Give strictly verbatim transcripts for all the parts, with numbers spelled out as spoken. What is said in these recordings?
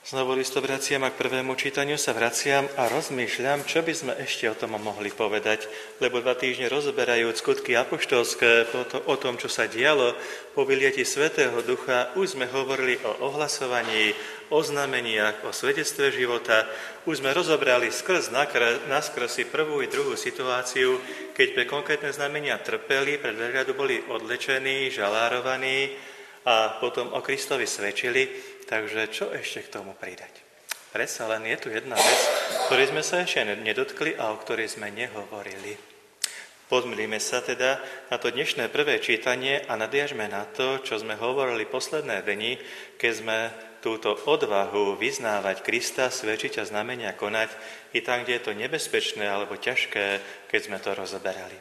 Znovu listo vraciam a k prvému čítaniu sa vraciam a rozmýšľam, čo by sme ešte o tom mohli povedať, lebo dva týždne rozoberajúc skutky apoštolské o tom, čo sa dialo po vyliatí Svätého Ducha, už sme hovorili o ohlasovaní, o znameniach, o svedectve života, už sme rozobrali skrz naskrz si prvú i druhú situáciu, keď pre konkrétne znamenia trpeli, pred veľradu boli odlečení, žalárovaní a potom o Kristovi svedčili. Takže čo ešte k tomu pridať? Predsa len je tu jedna vec, ktorej sme sa ešte nedotkli a o ktorej sme nehovorili. Pozmilíme sa teda na to dnešné prvé čítanie a nadviažme na to, čo sme hovorili posledné dni, keď sme túto odvahu vyznávať Krista, svedčiť a znamenia konať i tam, kde je to nebezpečné alebo ťažké, keď sme to rozoberali.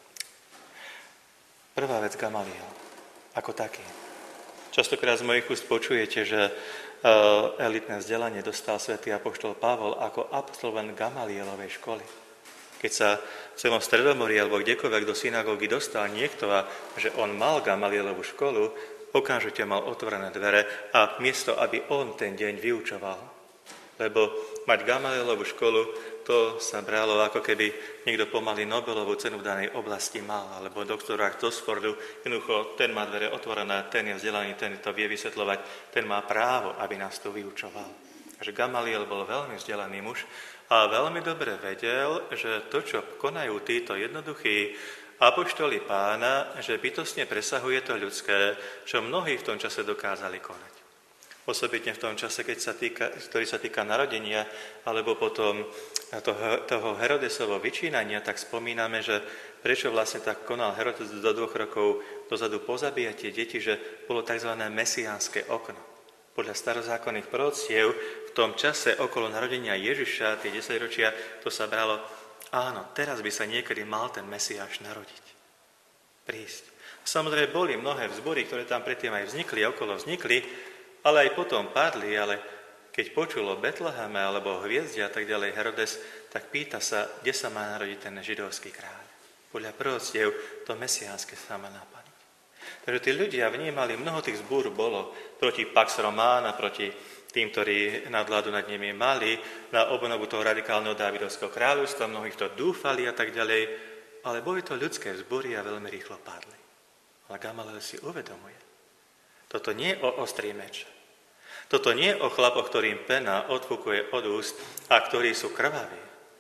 Prvá vec Gamaliel, ako taký. Častokrát z mojich úst počujete, že elitné vzdelanie dostal svätý apoštol Pavol ako absolvent Gamalielovej školy. Keď sa v celom Stredomorí alebo kdekoľvek do synagógy dostal niekto a že on mal Gamalielovú školu, okamžite mal otvorené dvere a miesto, aby on ten deň vyučoval. Lebo mať Gamalielovú školu, to sa bralo, ako keby niekto pomaly Nobelovú cenu v danej oblasti mal, alebo doktorát z Oxfordu, jednoducho, ten má dvere otvorené, ten je vzdelaný, ten to vie vysvetľovať, ten má právo, aby nás to vyučoval. Takže Gamaliel bol veľmi vzdelaný muž a veľmi dobre vedel, že to, čo konajú títo jednoduchí apoštoli Pána, že bytostne presahuje to ľudské, čo mnohí v tom čase dokázali konať. Osobitne v tom čase, keď sa týka, ktorý sa týka narodenia, alebo potom toho, toho Herodesovo vyčínania, tak spomíname, že prečo vlastne tak konal Herodes do dvoch rokov dozadu pozabíjať tie deti, že bolo tzv. Mesiánske okno. Podľa starozákonných proroctiev v tom čase okolo narodenia Ježiša, tie desaťročia, to sa bralo, áno, teraz by sa niekedy mal ten Mesiáš narodiť, prísť. Samozrejme boli mnohé vzbory, ktoré tam predtým aj vznikli, okolo vznikli, ale aj potom padli, ale keď počul o Betleheme alebo o hviezde a tak ďalej Herodes, tak pýta sa, kde sa má narodiť ten židovský kráľ. Podľa proroctiev to mesiánske sa má napaniť. Takže tí ľudia vnímali, mnoho tých zbúr bolo proti Pax Romana, proti tým, ktorí nadvládu nad nimi mali, na obnovu toho radikálneho Dávidovského kráľovstva, mnohých to dúfali a tak ďalej, ale boli to ľudské vzbory a veľmi rýchlo padli. Ale Gamaliel si uvedomuje, toto nie je o ostrý meč. Toto nie je o chlapoch, ktorým pena odfúkuje od úst a ktorí sú krvaví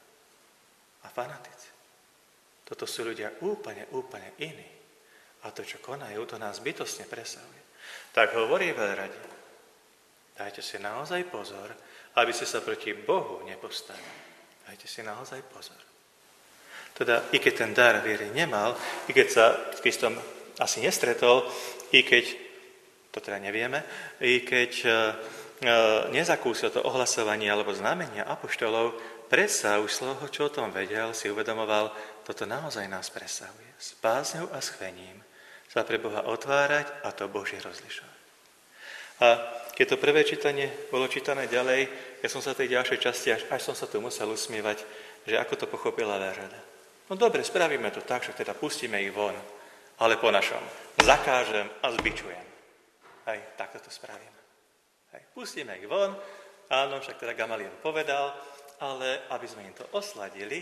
a fanatici. Toto sú ľudia úplne, úplne iní. A to, čo konajú, to nás bytostne presahuje. Tak hovorí veľrade, dajte si naozaj pozor, aby ste sa proti Bohu nepostavili. Dajte si naozaj pozor. Teda, i keď ten dar viery nemal, i keď sa s Kristom asi nestretol, i keď to teda nevieme, i keď e, e, nezakúsil to ohlasovanie alebo znamenia apoštolov, predsa už z toho, čo o tom vedel, si uvedomoval, toto naozaj nás presahuje. S bázňou a s chvením sa pre Boha otvárať a to Božie rozlišovať. A keď to prvé čítanie bolo čítané ďalej, ja som sa tej ďalšej časti, až, až som sa tu musel usmievať, že ako to pochopila veľrada. No dobre, spravíme to tak, že teda pustíme ich von, ale po našom. Zakážem a zbičujem. Hej, takto to spravíme. Hej, pustíme ich von, áno, však teda Gamaliel povedal, ale aby sme im to osladili,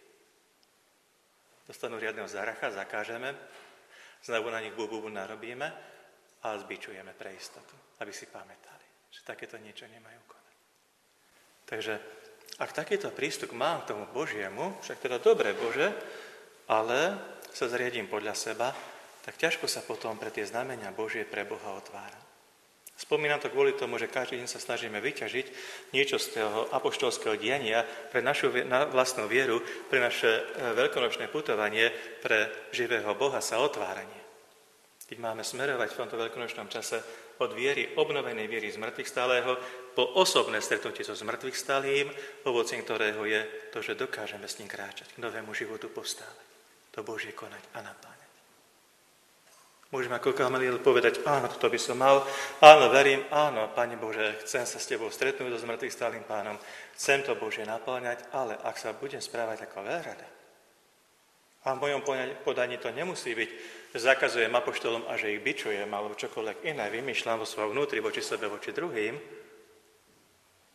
dostanú riadneho záracha, zakážeme, znovu na nich bububu narobíme a zbičujeme pre istotu, aby si pamätali, že takéto niečo nemajú konať. Takže, ak takýto prístup mám k tomu Božiemu, však teda dobre Bože, ale sa zriadím podľa seba, tak ťažko sa potom pre tie znamenia Božie pre Boha otvára. Spomínam to kvôli tomu, že každý deň sa snažíme vyťažiť niečo z toho apoštolského diania pre našu vlastnú vieru, pre naše veľkonočné putovanie, pre živého Boha sa otváranie. Keď máme smerovať v tomto veľkonočnom čase od viery, obnovenej viery z mŕtvych stálého, po osobné stretnutie so zmrtvých stálým, ovocím ktorého je to, že dokážeme s ním kráčať, k novému životu postávať, to Božie konať a napáňať. Môžeme ako Gamaliel povedať, áno, toto by som mal, áno, verím, áno, Pane Bože, chcem sa s Tebou stretnúť so zmrtvých stálym Pánom, chcem to Bože napáňať, ale ak sa budem správať ako veľrada, a v mojom podaní to nemusí byť, že zakazujem apoštolom a že ich bičujem, alebo čokoľvek iné vymýšľam vo svojom vnútri voči sebe, voči druhým,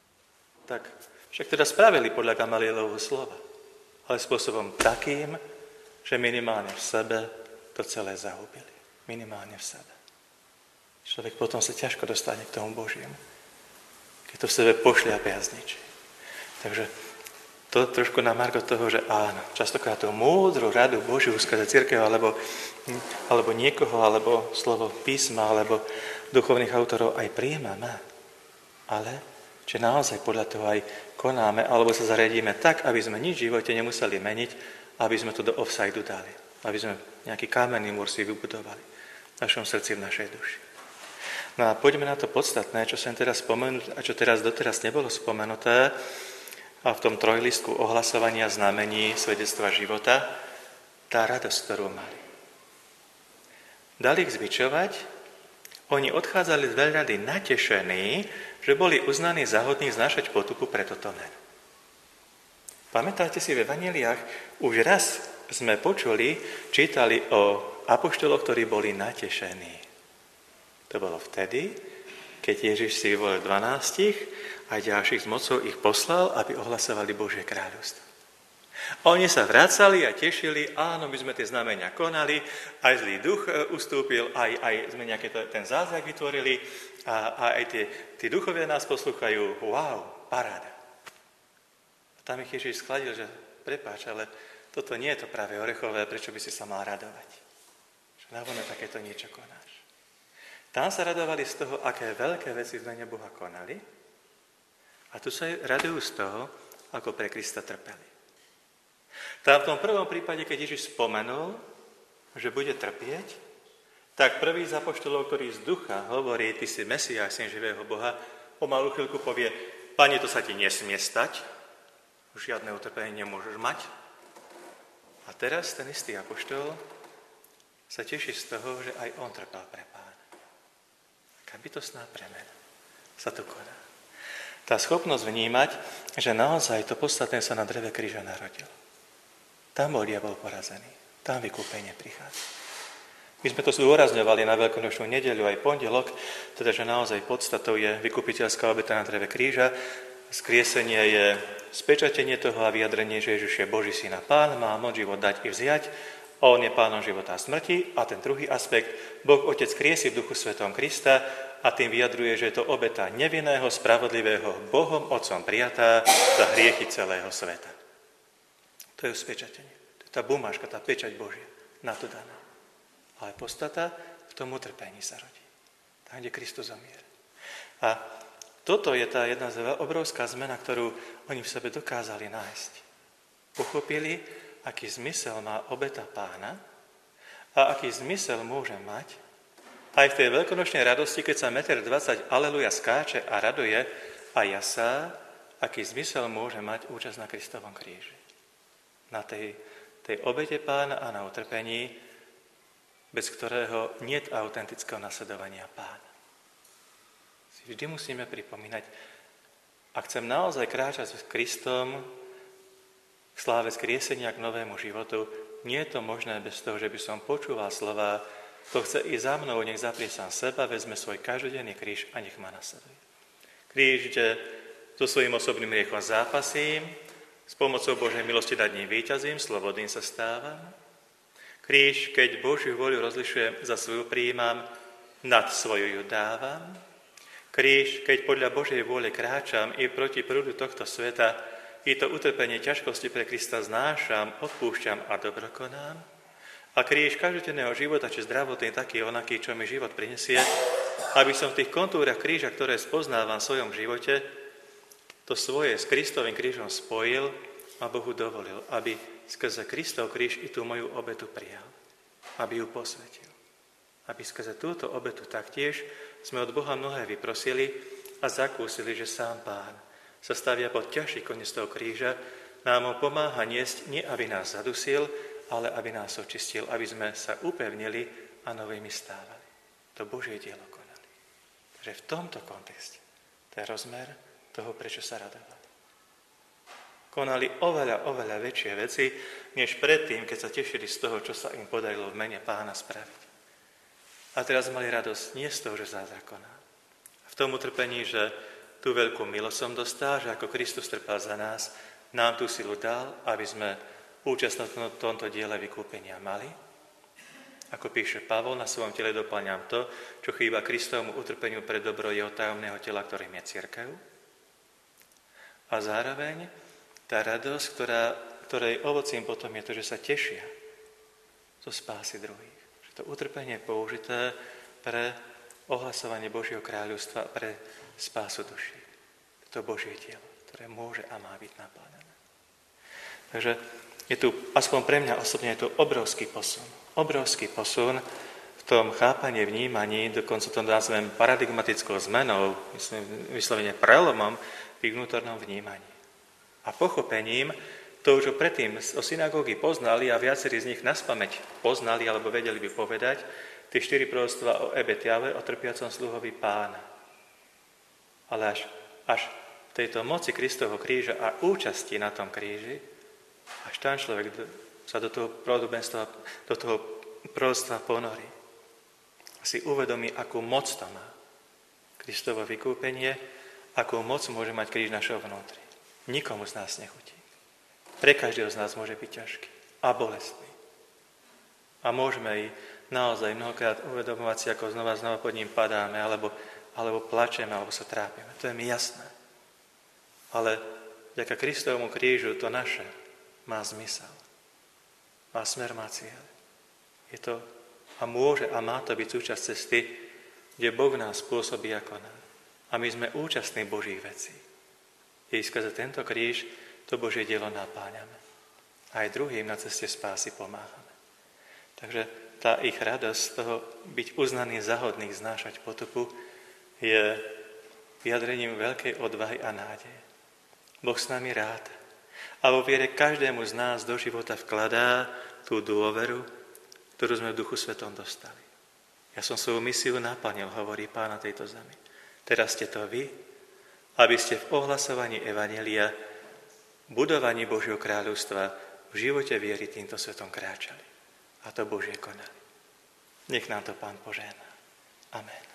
tak však teda spravili podľa Gamalielovho slova, ale spôsobom takým, že minimálne v sebe to celé zahubili. Minimálne v sebe. Človek potom sa ťažko dostane k tomu Božiemu, keď to v sebe pošliape a zničí. Takže to trošku na margo toho, že áno, častokrát tú múdru radu Božiu skrze cirkev, alebo, alebo niekoho, alebo slovo písma, alebo duchovných autorov aj prijímame. Ale či naozaj podľa toho aj konáme, alebo sa zariadíme tak, aby sme nič v živote nemuseli meniť, aby sme to do offside dali. Aby sme nejaký kamenný múr si vybudovali v našom srdci, v našej duši. No a poďme na to podstatné, čo som teraz spomenul a čo teraz doteraz nebolo spomenuté, a v tom trojlistku ohlasovania znamení svedectva života, tá radosť, ktorú mali. Dali ich zbičovať, oni odchádzali z veľrady natešení, že boli uznaní za hodných znášať potupu pre toto meno. Pamätáte si, v evanjeliách už raz sme počuli, čítali o apoštoloch, ktorí boli natešení. To bolo vtedy, keď Ježiš si vyvolil dvanástich a ďalších z mocou ich poslal, aby ohlasovali Božie kráľovstvo. Oni sa vracali a tešili, áno, my sme tie znamenia konali, aj zlý duch ustúpil, aj, aj sme nejaký ten zázrak vytvorili a, a aj tie, tí duchovia nás poslúchajú, wow, paráda. A tam ich Ježiš skladil, že prepáč, ale toto nie je to práve orechové, prečo by si sa mal radovať? Že navonok takéto niečo konáš. Tam sa radovali z toho, aké veľké veci v mene Boha konali, a tu sa radujú z toho, ako pre Krista trpeli. Tam v tom prvom prípade, keď Ježiš spomenul, že bude trpieť, tak prvý z apoštolov, ktorý z ducha hovorí, ty si Mesiáš, syn živého Boha, o malú chvíľku povie, Pane, to sa ti nesmie stať, žiadne utrpenie nemôžeš mať. A teraz ten istý apoštol sa teší z toho, že aj on trpel pre Pána. Aká bytostná premena sa tu koná. Tá schopnosť vnímať, že naozaj to podstatné sa na dreve kríža narodilo. Tam bol diabol porazený. Tam vykúpenie prichádza. My sme to zdôrazňovali na veľkonočnú nedeľu aj pondelok, teda, že naozaj podstatou je vykupiteľská obeta na dreve kríža. Skriesenie je spečatenie toho a vyjadrenie, že Ježiš je Boží syn a Pán, má moc život dať i vziať. On je Pánom života a smrti. A ten druhý aspekt, Boh Otec kriesí v Duchu Svetom Krista a tým vyjadruje, že je to obeta nevinného, spravodlivého, Bohom Otcom prijatá za hriechy celého sveta. To je spečatenie. To je tá bumáška, tá pečať Božia. Na to daná. Ale podstata v tom utrpení sa rodí. Tam, kde Kristus zomiera. A toto je tá jedna z obrovská zmena, ktorú oni v sebe dokázali nájsť. Pochopili, aký zmysel má obeta Pána a aký zmysel môže mať aj v tej veľkonočnej radosti, keď sa meter dvadsať aleluja skáče a raduje a jasá, aký zmysel môže mať účasť na Kristovom kríži. Na tej, tej obete Pána a na utrpení, bez ktorého niet autentického nasledovania Pána. Si vždy musíme pripomínať, ak chcem naozaj kráčať s Kristom k sláve skriesenia, k novému životu, nie je to možné bez toho, že by som počúval slová, to chce ísť za mnou, nech zaprie sám seba, vezme svoj každodenný kríž a nech ma nasleduje. Kríž, kde so svojím osobným hriechom zápasím, s pomocou Božej milosti nad ním víťazím, slobodným sa stávam. Kríž, keď Božiu voľu rozlišujem, za svoju prijímam, nad svoju ju dávam. Kríž, keď podľa Božej vôle kráčam i proti prúdu tohto sveta, i to utrpenie ťažkosti pre Krista znášam, odpúšťam a dobrokonám. A kríž každodenného života, či zdravotný, taký onaký, čo mi život prinesie, aby som v tých kontúrach kríža, ktoré spoznávam v svojom živote, to svoje s Kristovým krížom spojil a Bohu dovolil, aby skrze Kristov kríž i tú moju obetu prijal, aby ju posvetil. Aby skrze túto obetu taktiež sme od Boha mnohé vyprosili a zakúsili, že sám Pán sa stavia pod ťažší koniec toho kríža, nám ho pomáha niesť, nie aby nás zadusil, ale aby nás očistil, aby sme sa upevnili a novými stávali. To Božie dielo konali. Takže v tomto kontexte to je rozmer toho, prečo sa radovali. Konali oveľa, oveľa väčšie veci, než predtým, keď sa tešili z toho, čo sa im podarilo v mene Pána spraviť. A teraz mali radosť nie z toho, že zázrak koná. V tom utrpení, že tú veľkú milosť som dostal, že ako Kristus trpel za nás, nám tú silu dal, aby sme účasť na tomto diele vykúpenia mali. Ako píše Pavol, na svojom tele doplňam to, čo chýba Kristovmu utrpeniu pre dobro jeho tajomného tela, ktorým je cirkev. A zároveň tá radosť, ktorá, ktorej ovocím potom je to, že sa tešia zo spásy druhých. Že to utrpenie je použité pre ohlasovanie Božieho kráľovstva, pre spásu duší. To Božie dielo, ktoré môže a má byť naplánené. Takže je tu, aspoň pre mňa osobne, je tu obrovský posun. Obrovský posun v tom chápaní, vnímaní, dokonca to nazvem paradigmatickou zmenou, myslím, vyslovene prelomom v ich vnútornom vnímaní. A pochopením to, čo predtým o synagógy poznali a viacerí z nich naspamäť poznali alebo vedeli by povedať, tie štyri proroctvá o Ebetiave, o trpiacom sluhovi Pána. Ale až, až tejto moci Kristovho kríža a účasti na tom kríži, až tam človek sa do toho podobenstva, do toho proroctva ponorí. A si uvedomí, akú moc to má. Kristovo vykúpenie, akú moc môže mať kríž našho vnútri. Nikomu z nás nechutí. Pre každého z nás môže byť ťažký a bolestný. A môžeme i naozaj mnohokrát uvedomovať si, ako znova znova pod ním padáme, alebo, alebo plačeme, alebo sa trápime. To je mi jasné. Ale vďaka Kristovmu krížu to naše má zmysel. Má smer, má cieľ. Je to a môže a má to byť súčasť cesty, kde Boh nás pôsobí a koná. A my sme účastní Božích vecí. Jej skrze tento kríž to Božie dielo napáňame. Aj druhým na ceste spásy pomáhame. Takže tá ich radosť z toho byť uznaný za hodných znášať potupu je vyjadrením veľkej odvahy a nádeje. Boh s nami ráta. A vo viere každému z nás do života vkladá tú dôveru, ktorú sme v Duchu Svetom dostali. Ja som svoju misiu naplnil, hovorí Pán na tejto zemi. Teraz ste to vy, aby ste v ohlasovaní evanjelia, budovaní Božieho kráľovstva v živote viery týmto svetom kráčali. A to Božie konali. Nech nám to Pán požehná. Amen.